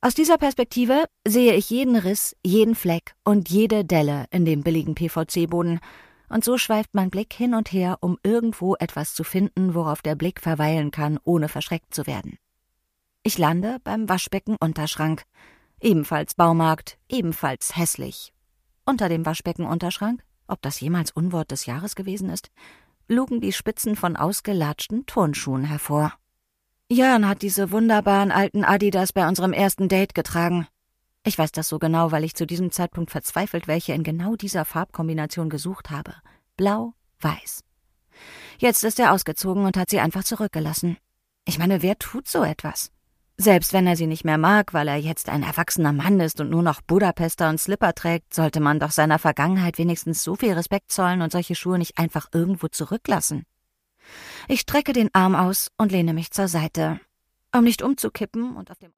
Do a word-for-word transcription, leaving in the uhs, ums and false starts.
Aus dieser Perspektive sehe ich jeden Riss, jeden Fleck und jede Delle in dem billigen P V C-Boden. Und so schweift mein Blick hin und her, um irgendwo etwas zu finden, worauf der Blick verweilen kann, ohne verschreckt zu werden. Ich lande beim Waschbeckenunterschrank. Ebenfalls Baumarkt, ebenfalls hässlich. Unter dem Waschbeckenunterschrank, ob das jemals Unwort des Jahres gewesen ist, lugen die Spitzen von ausgelatschten Turnschuhen hervor. Jörn hat diese wunderbaren alten Adidas bei unserem ersten Date getragen. Ich weiß das so genau, weil ich zu diesem Zeitpunkt verzweifelt welche in genau dieser Farbkombination gesucht habe. Blau, weiß. Jetzt ist er ausgezogen und hat sie einfach zurückgelassen. Ich meine, wer tut so etwas? Selbst wenn er sie nicht mehr mag, weil er jetzt ein erwachsener Mann ist und nur noch Budapester und Slipper trägt, sollte man doch seiner Vergangenheit wenigstens so viel Respekt zollen und solche Schuhe nicht einfach irgendwo zurücklassen. Ich strecke den Arm aus und lehne mich zur Seite, um nicht umzukippen und auf dem